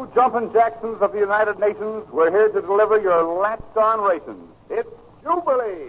You jumping Jacksons of the United Nations, we're here to deliver your latched-on rations. It's Jubilee.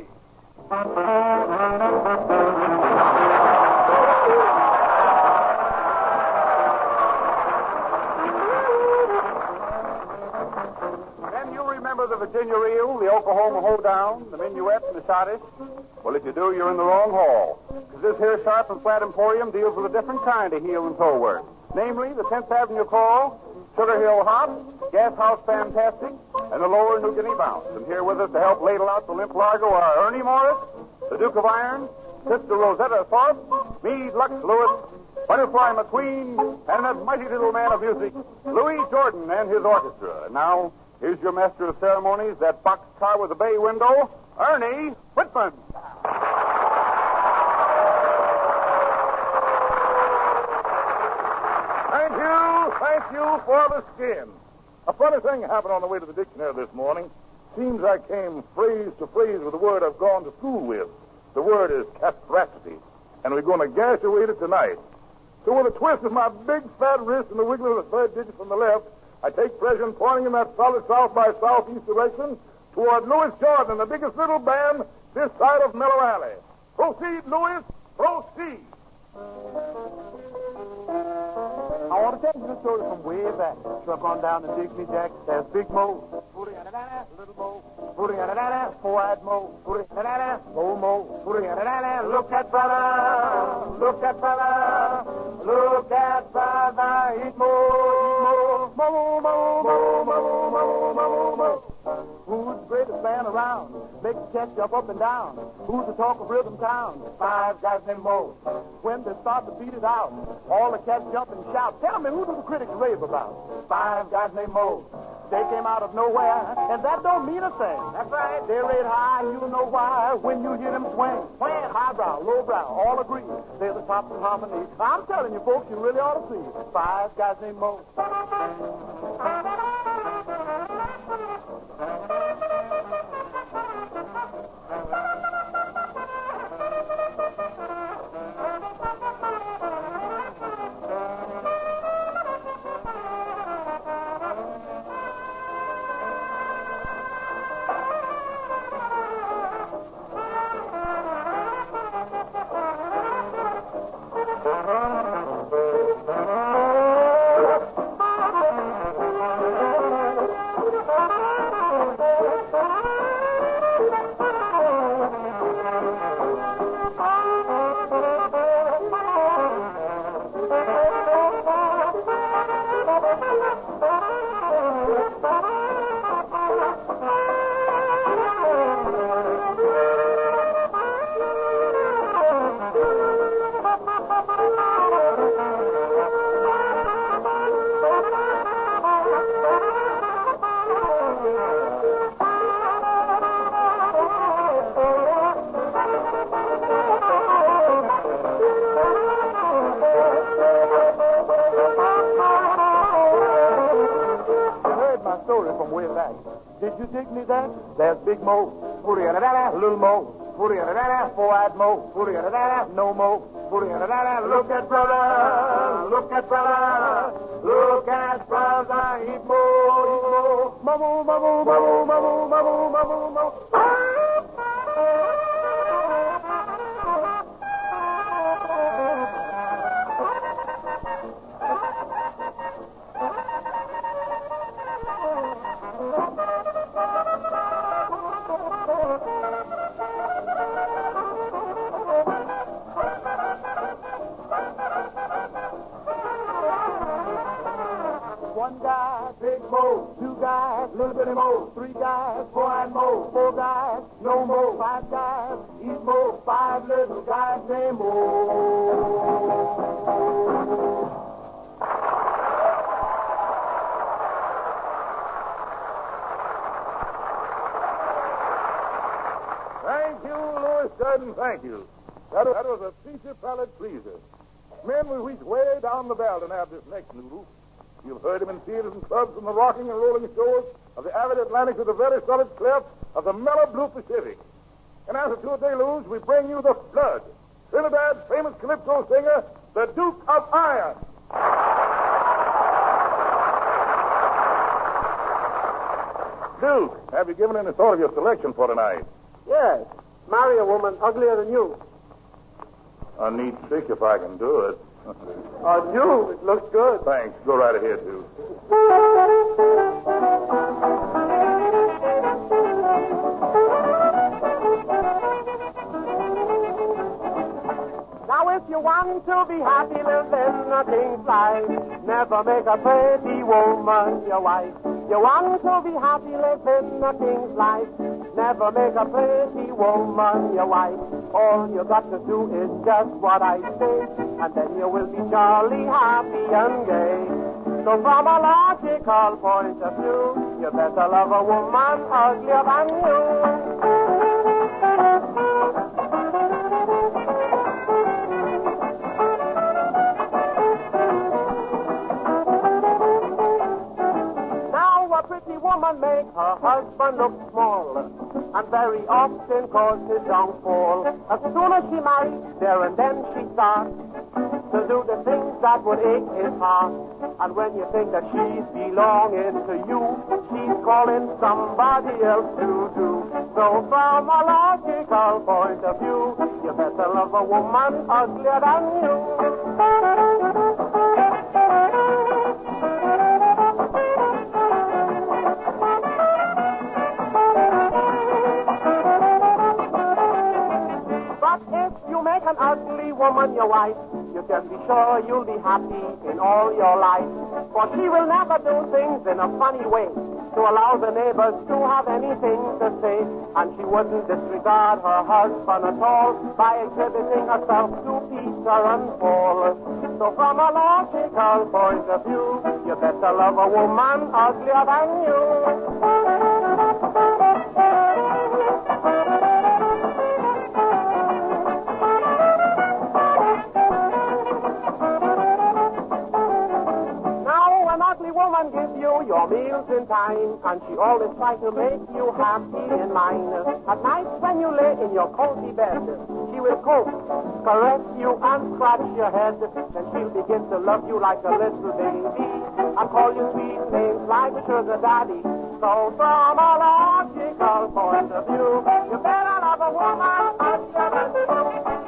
Then you remember the Virginia Reel, the Oklahoma Hoedown, the Minuet, and the Schottish? Well, if you do, you're in the wrong hall. Because this here Sharp and Flat Emporium deals with a different kind of heel and toe work. Namely, the 10th Avenue Call, Sugar Hill Hop, Gas House Fantastic, and the Lower New Guinea Bounce. And here with us to help ladle out the limp largo are Ernie Morris, the Duke of Iron, Sister Rosetta Thorpe, Meade Lux Lewis, Butterfly McQueen, and that mighty little man of music, Louis Jordan and his orchestra. And now, here's your master of ceremonies, that boxcar with the bay window, Ernie Whitman. Thank you for the skin. A funny thing happened on the way to the dictionary this morning. Seems I came phrase to phrase with the word I've gone to school with. The word is castracity, and we're going to gash away it tonight. So with a twist of my big fat wrist and the wiggle of the third digit from the left, I take pleasure in pointing in that solid south by southeast direction toward Louis Jordan and the biggest little band this side of Mellow Alley. Proceed, Louis, proceed. I want to tell you the story from way back. Truck on down to Dig Me Jack. There's Big Mo. Little Mo. Four-eyed Mo. Old Mo. Look at brother. Look at brother. Look at brother. Eat Mo. Mo, Mo, Mo, Mo, Mo, Mo, Mo. Who's the greatest band around? Make the cat jump up and down. Who's the talk of Rhythm Town? Five guys named Mo. When they start to beat it out, all the cats jump and shout. Tell me, who do the critics rave about? Five guys named Mo. They came out of nowhere, and that don't mean a thing. That's right. They rate high, and you know why when you hear them swing. Playing highbrow, lowbrow, all agree. They're the tops of harmony. I'm telling you, folks, you really ought to see. Five guys named Mo. Did you dig me that? There's Big Mo, Little Mo, Four-eyed Mo, No Mo, look at brother, look at brother, look at brother, eat Mo, Mo, Mo, Mo, Mo, Mo, Mo, Mo, Mo. One guy, Big Mo. Two guys, Little Bitty Mo. Three guys, Four-eyed Mo. Four guys, No Mo. Five guys, Eat Mo. Five little guys named Mo. Thank you, Louis Jordan, thank you. That was a feature palate pleaser. Men, we reach way down the valley to have this next noodle. You've heard him in theaters and clubs and the rocking and rolling shows of the avid Atlantic to the very solid clef of the mellow blue Pacific. And as a tour deluge, we bring you the Flood, Trinidad's famous calypso singer, the Duke of Iron. Duke, have you given any thought of your selection for tonight? Yes. Marry a woman uglier than you. A neat trick if I can do it. Do. It looks good. Thanks. Go right ahead, Duke. Now, if you want to be happy, live in a king's life. Never make a pretty woman your wife. You want to be happy, live in a king's life. Never make a pretty woman your wife. All you got to do is just what I say, and then you will be jolly, happy, and gay. So from a logical point of view, you better love a woman uglier than you. Woman make her husband look small, and very often cause his downfall. As soon as she marries, there and then she starts to do the things that would ache his heart. And when you think that she's belonging to you, she's calling somebody else to do. So from a logical point of view, you better love a woman uglier than you. An ugly woman your wife, you can be sure you'll be happy in all your life. For she will never do things in a funny way to allow the neighbors to have anything to say. And she wouldn't disregard her husband at all by exhibiting herself to Peter and Paul. So from a logical point of view, you better love a woman uglier than you. Woman gives you your meals in time, and she always tries to make you happy in mind. At night when you lay in your cozy bed, she will coax, caress you, and scratch your head. Then she'll begin to love you like a little baby, and call you sweet names like sugar daddy. So from a logical point of view, you better love a woman uglier than you.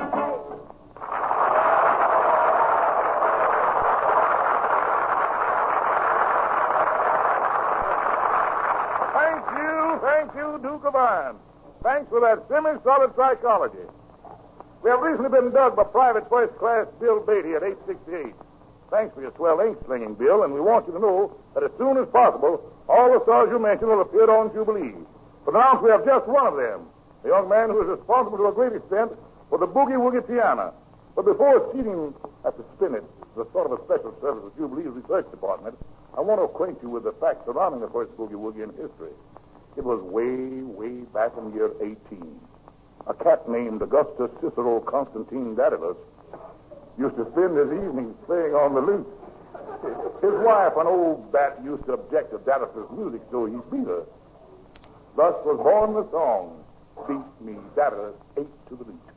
Thank you, Duke of Iron. Thanks for that semi-solid psychology. We have recently been dug by Private First Class Bill Beatty at 868. Thanks for your swell ink-slinging, Bill, and we want you to know that as soon as possible, all the stars you mentioned will appear on Jubilee. For now, we have just one of them, the young man who is responsible to a great extent for the boogie-woogie piano. But before acceding at the Spinet, the sort of a special service of Jubilee's research department, I want to acquaint you with the facts surrounding the first boogie-woogie in history. It was way back in the year 18. A cat named Augustus Cicero Constantine Daedalus used to spend his evenings playing on the lute. His wife, an old bat, used to object to Daedalus' music, so he beat her. Thus was born the song, Beat Me, Daedalus, Ate to the Lute.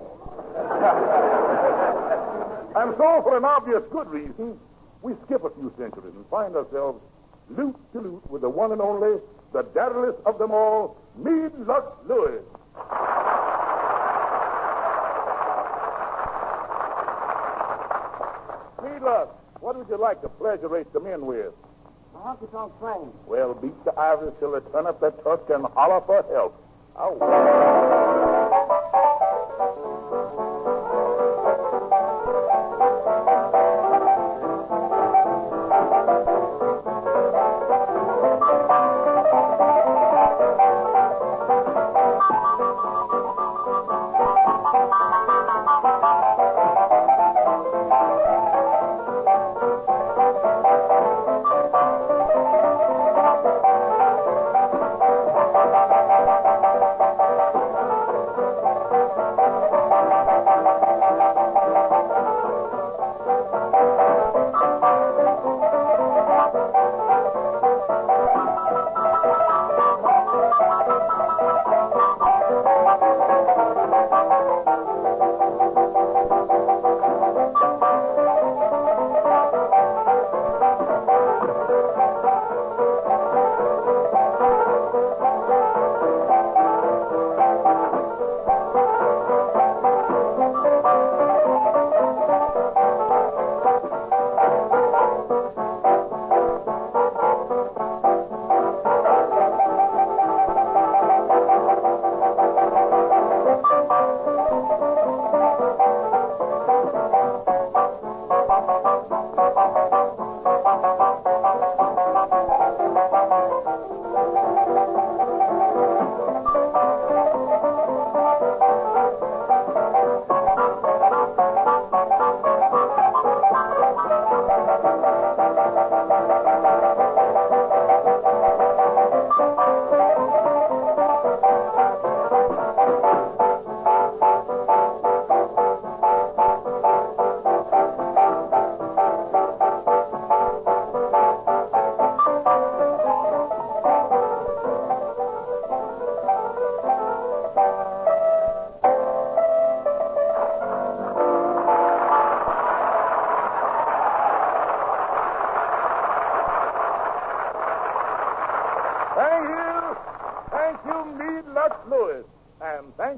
And so, for an obvious good reason, we skip a few centuries and find ourselves lute to lute with the one and only, the Daedalus of them all, Meade Lux Lewis. Meade Lux, what would you like to pleasure-rate the men with? I honky tonk swing. Well, beat the Irish till they turn up their tusk and holler for help. Ow.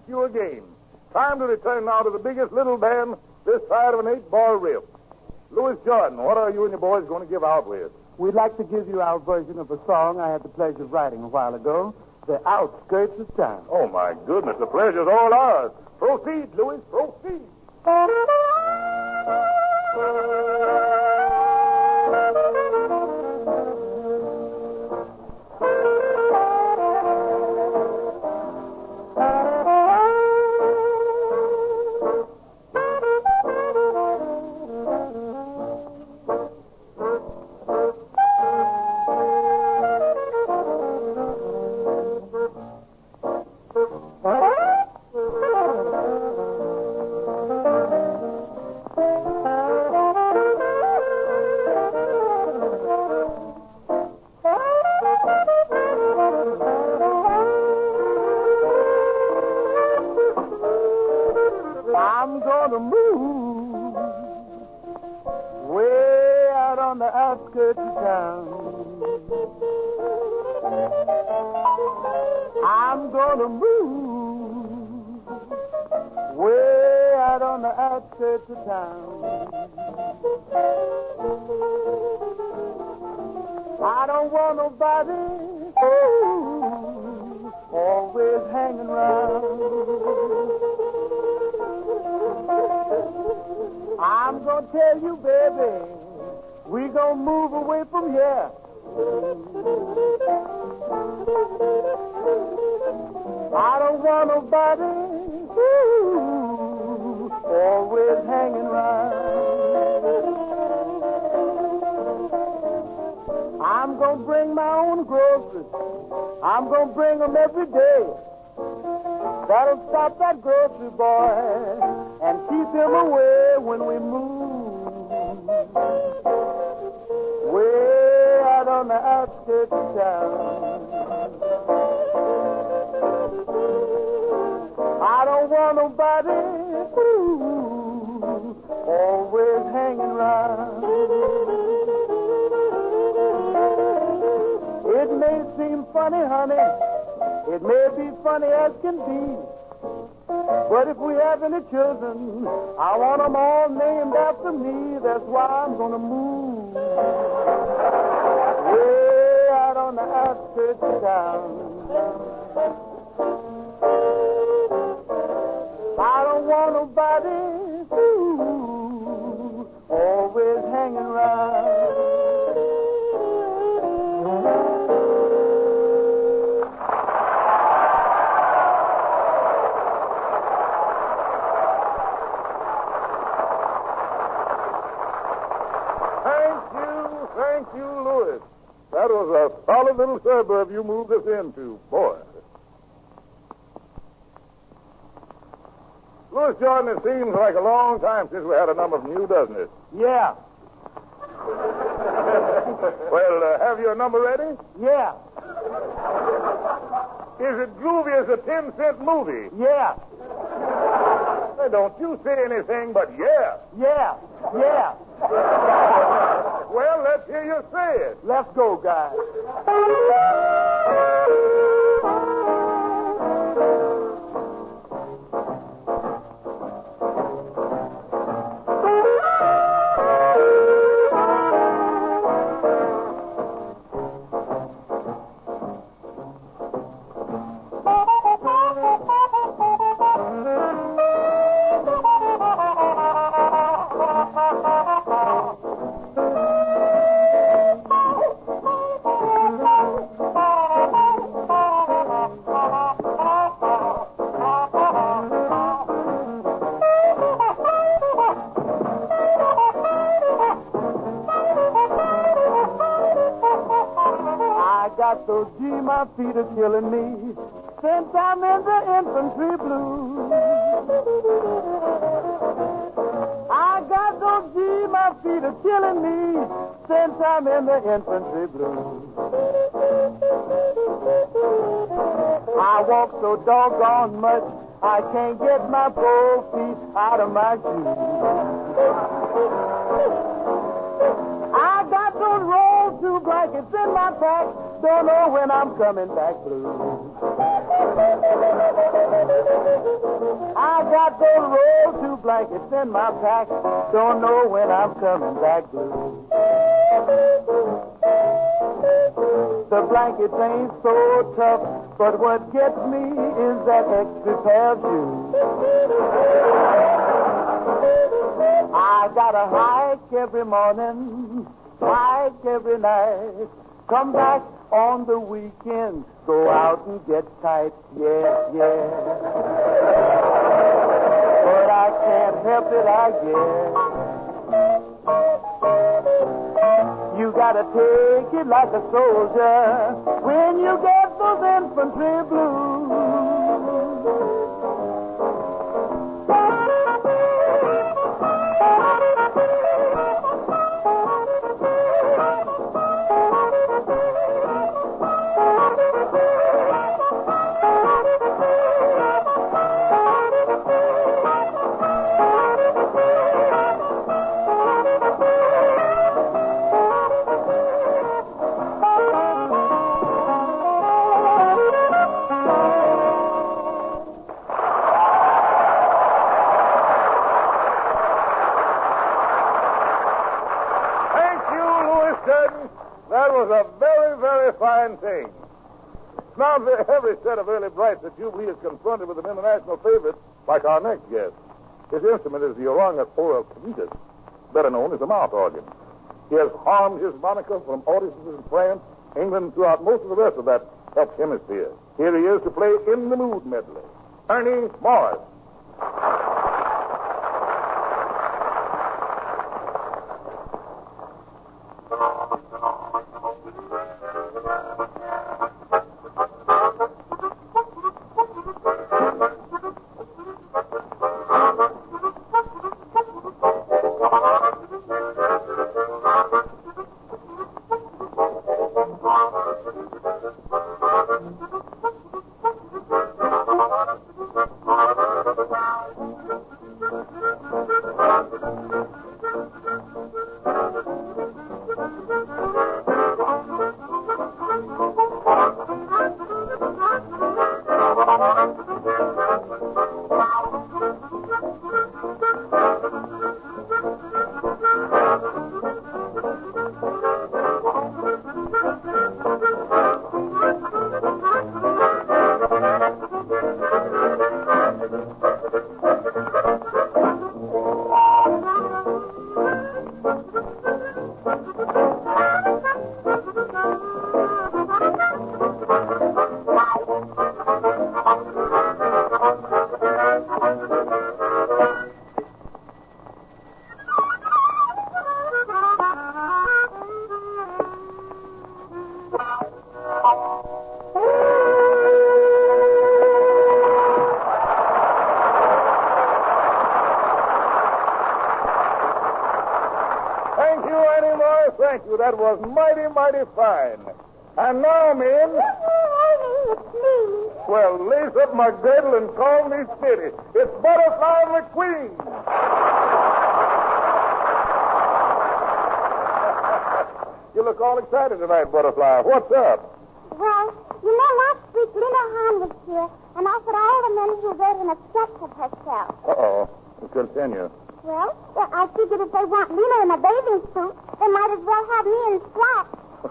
you again. Time to return now to the biggest little band this side of an 8-ball riff. Louis Jordan, what are you and your boys going to give out with? We'd like to give you our version of a song I had the pleasure of writing a while ago, The Outskirts of Town. Oh, my goodness, the pleasure's all ours. Proceed, Louis, proceed. I'm gonna move way out on the outskirts of town. I'm gonna move way out on the outskirts of town. I don't want nobody always hanging around. I'm gonna tell you, baby, we gonna move away from here. I don't want nobody always hanging around. I'm gonna bring my own groceries. I'm gonna bring them every day. That'll stop that grocery boy and keep him away when we move. Way out on the outskirts of town. I don't want nobody always hanging around. It may seem funny, honey. It may be funny as can be. But if we have any children, I want them all named after me. That's why I'm gonna move way out on the outskirts of town. I don't want nobody always hanging around. Thank you, Louis. That was a solid little suburb you moved us into, boy. Louis Jordan, it seems like a long time since we had a number from you, doesn't it? Yeah. Well, have you a number ready? Yeah. Is it groovy as a 10-cent movie? Yeah. Hey, don't you say anything but yeah. Yeah. Yeah. Well, let's hear you say it. Let's go, guys. Those G, my feet are killing me since I'm in the infantry blues. I got those G, my feet are killing me since I'm in the infantry blues. I walk so doggone much, I can't get my poor feet out of my shoes. I got those rolled two blankets in my pack. Don't know when I'm coming back blue. I got those rolled two blankets in my pack. Don't know when I'm coming back blue. The blankets ain't so tough, but what gets me is that extra pair of shoes. I gotta hike every morning, hike every night. Come back on the weekend, go out and get tight, yeah, yeah. But I can't help it, I guess. You gotta take it like a soldier when you get those infantry blues. That was a very, very fine thing. Now, every set of early brights that Jubilee is confronted with an international favorite, like our next guest. His instrument is the Oranga Oral Cabitas, better known as the mouth organ. He has harmed his moniker from audiences in France, England, throughout most of the rest of that hemisphere. Here he is to play In the Mood medley. Ernie Morris. Thank you. That was mighty, mighty fine. And now, men... It's me. Well, lace up my girdle and call me steady. It's Butterfly McQueen. You look all excited tonight, Butterfly. What's up? Well, you know, last week Lena Hahn was here and offered all the men who wrote in a sketch of herself. Uh-oh. Continue. Well, I figured if they want Lena in a bathing suit, they might as well have me in slacks.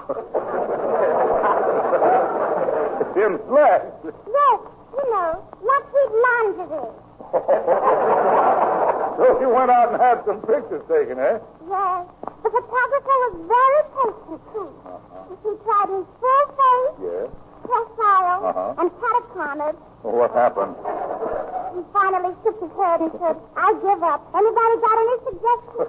In slacks? Yes, you know, luxury lingerie. So you went out and had some pictures taken, eh? Yes. The photographer was very patient, too. He tried me full face, Yes. profile, and catacomb. Well, what happened? He finally shook his head and said, I give up. Anybody got any suggestions?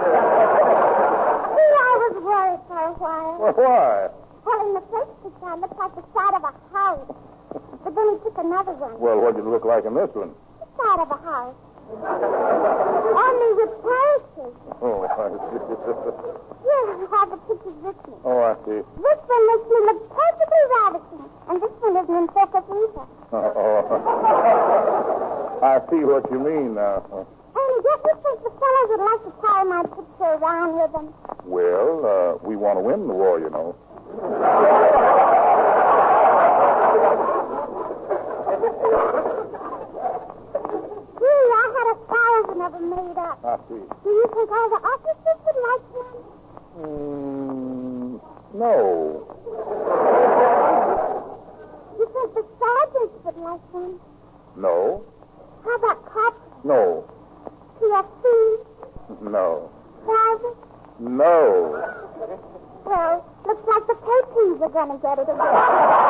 See, I was worried for a while. Well, why? Well, in the first picture, I looked like the side of a house. But then he took another one. Well, what did it look like in this one? The side of a house. Only with places. Oh, I see. Here, I have the pictures with me. Oh, I see. This one makes me look perfectly ravishing. And this one isn't in focus either. I see what you mean now. And don't you think the fellows would like to carry my picture around with them? Well, we want to win the war, you know. made up. I see. Do you think all the officers would like one? No. You think the sergeants would like one? No. How about cops? No. PFC? No. Private? No. Well, looks like the KPs are going to get it again.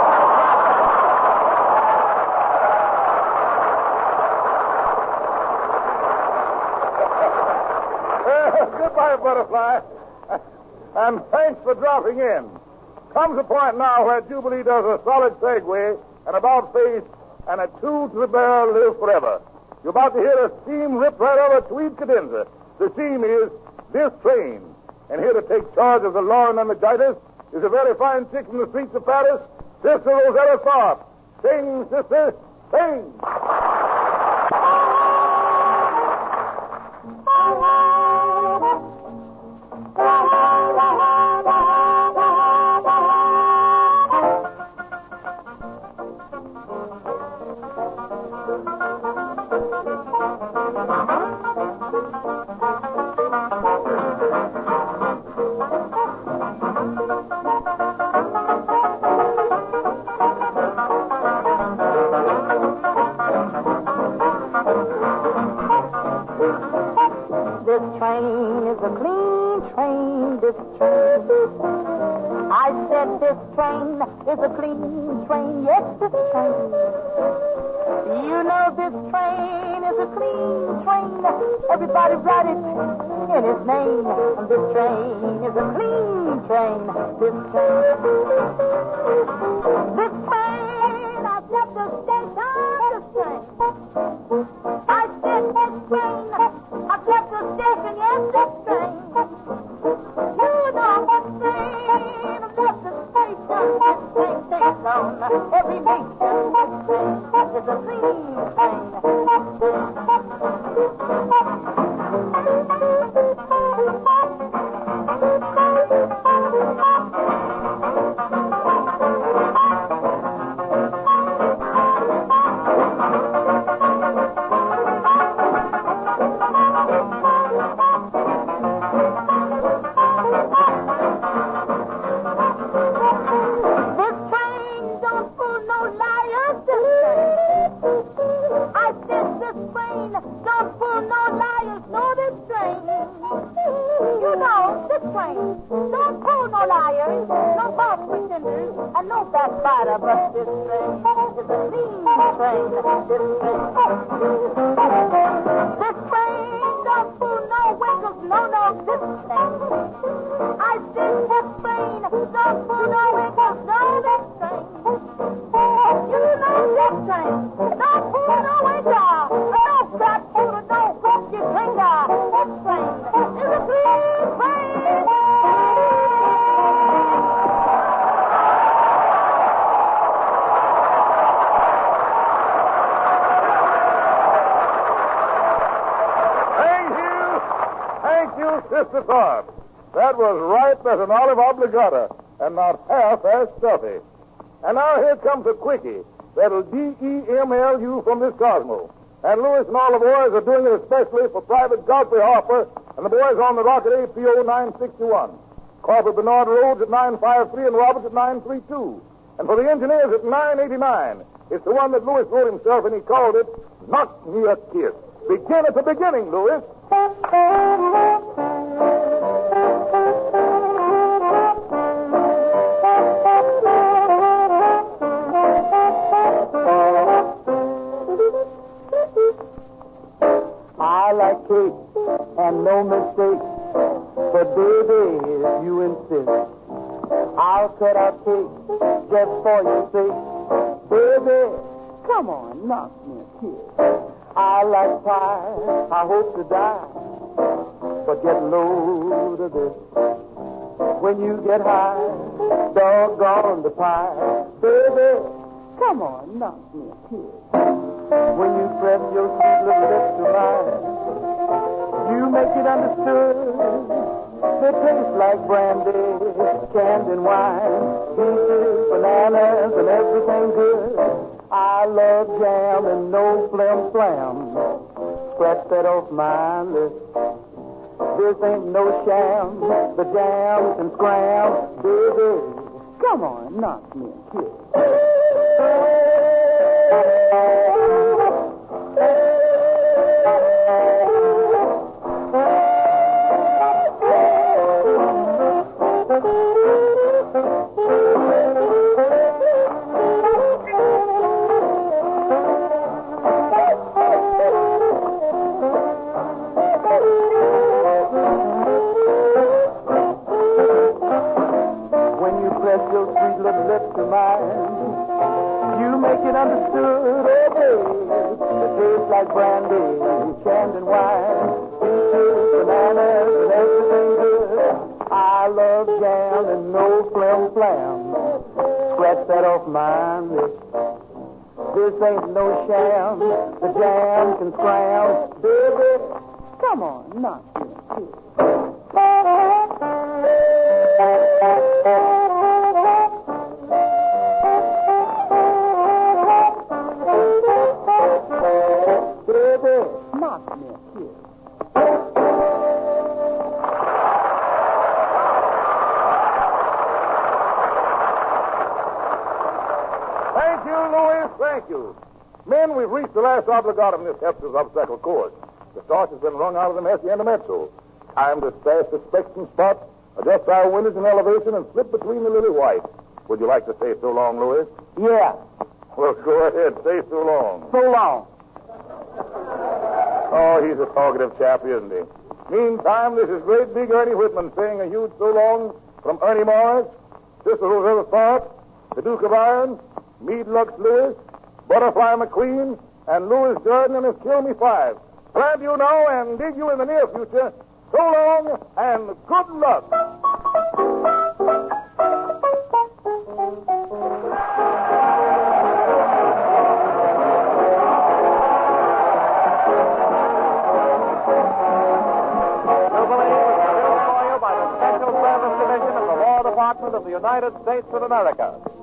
Goodbye, Butterfly. And thanks for dropping in. Comes a point now where Jubilee does a solid segue, an about face, and a two to the barrel live forever. You're about to hear a steam rip right over Tweed cadenza. The theme is This Train. And here to take charge of the law and meningitis is a very fine chick from the streets of Paris, Sister Rosetta Tharpe. Sing, sister, sing. This train is a clean train, this train. I said this train is a clean train, yes, this train. You know this train is a clean train. Everybody write it in his name. And this train is a clean train, this train. This train, I said the station, this train. I said this train, I said the station, yes, this train. You know this train, that's the station. This train takes on every nation. This train is a clean train. But this train is a clean train. This train. This train don't pull no winkles, no, this train. I said this train don't pull no winkles, no, this train. You know this train don't pull no winkles, no fat food, no cookie finger. This train is a clean train. Sister Tharpe. That was ripe as an olive obligata and not half as stuffy. And now here comes a quickie that'll DEMLU from this Cosmo. And Lewis and all the boys are doing it especially for Private Godfrey Harper and the boys on the rocket APO 961. Corporal Bernard Rhodes at 953 and Roberts at 932. And for the engineers at 989. It's the one that Lewis wrote himself, and he called it Knock Me a Kiss. Begin at the beginning, Lewis. I like cake and no mistake, but baby, if you insist, I'll cut out cake just for your sake. Baby, come on, knock me a kiss. I like pie, I hope to die, but get low to this. When you get high, doggone the pie. Baby, come on, knock me a kiss. When you press your sweet little lips to mine, you make it understood. They taste like brandy, candy and wine, peaches, bananas, and everything good. I love jam and no flim flam. scratch that off my list. This ain't no sham, the jam can scram, baby. Come on, knock me a kiss. To mine, you make it understood, oh baby. It tastes like brandy, candy and wine, peaches, bananas, and everything good. I love jam and no flim flam. Scratch that off my list. This ain't no sham. The jam can scram, baby. Come on, knock me a kiss. Thank you, Louis. Thank you. Men, we've reached the last obligatum in this Hepster's obstacle course. The starch has been wrung out of the hacienda mezzo. Time to stash the specks and spots, adjust our windows and elevation, and slip between the lily white. Would you like to say so long, Louis? Yeah. Well, go ahead. Say so long. So long. Oh, he's a talkative chap, isn't he? Meantime, this is great big Ernie Whitman saying a huge so long from Ernie Morris, Sister Rosetta Tharpe, the Duke of Iron, Meade Lux Lewis, Butterfly McQueen, and Louis Jordan and his Kill Me Five. Glad you know and dig you in the near future. So long and good luck. Department of the United States of America.